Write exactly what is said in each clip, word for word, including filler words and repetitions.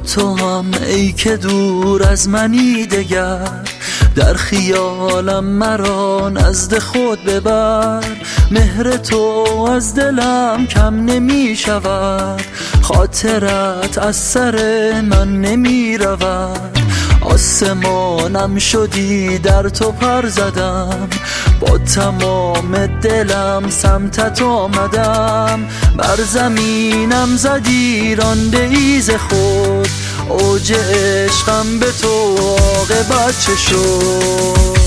تو هم ای که دور از منی دگر، در خیالم مرا نزد خود ببر. مهر تو از دلم کم نمی شود، خاطرت از سر من نمی رود. آسمانم شدی در تو پر زدم، با تمام دلم سمتت آمدم. بر زمینم زدی رانده ای ز خود، اوج عشقم به تو عاقبت چه شد؟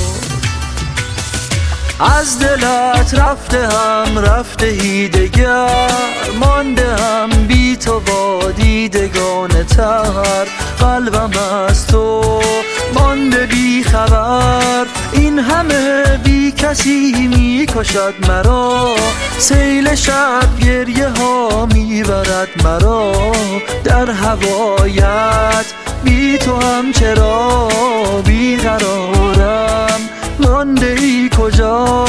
از دلت رفته هم رفته ای دگر، مانده هم بی تو با دیدگان تر. قلبم از تو مانده بی خبر، این همه بی کسی می کشد مرا. سیل شب گریه ها می برد مرا، در هوایت بی تو هم چرا بی قرارم، مانده ای کجا؟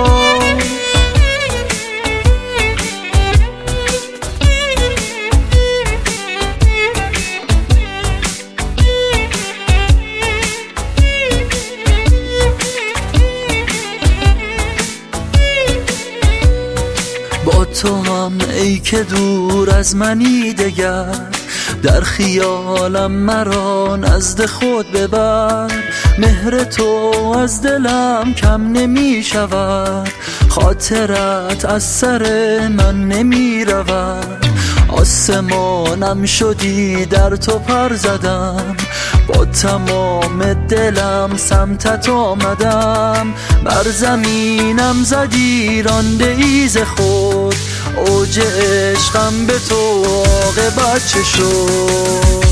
با تو هم ای که دور از منی دگر، در خیالم مرا نزد خود ببر. مهر تو از دلم کم نمی شود، خاطرت از سر من نمی رود. آسمانم شدی در تو پر زدم، با تمام دلم سمتت آمدم. بر زمینم زدی رانده ای ز خود، اوج عشقم به تو عاقبت چه شد؟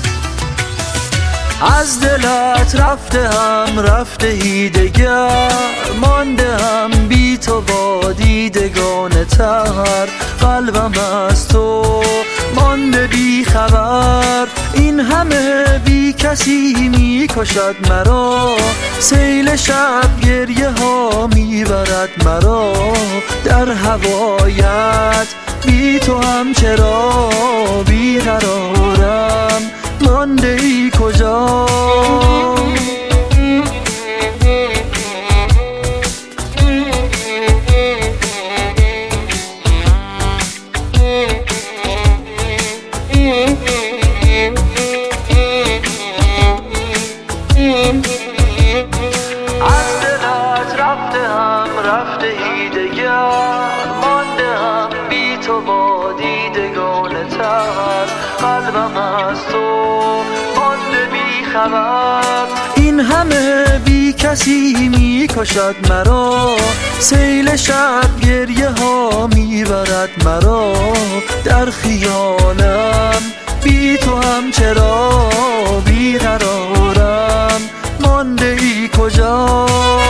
از دلت رفته هم رفته ای دگر، مانده هم بی تو با دیدگان تر. قلبم از تو مانده بی خبر، این همه بی کسی می کشد مرا. سیل شب گریه ها می برد مرا، در هوایت بی تو هم چرا بی قرارم، مانده ای کجا؟ از دلت رفته هم رفته ای دگر، مانده هم بی تو با دیدگان تر. قلبم از تو مانده بی خبر، این همه بی کسی می کشد مرا. سیل شب گریه ها می برد مرا، در خیالم بی تو هم چرا بی قرارم، مانده ای کجا؟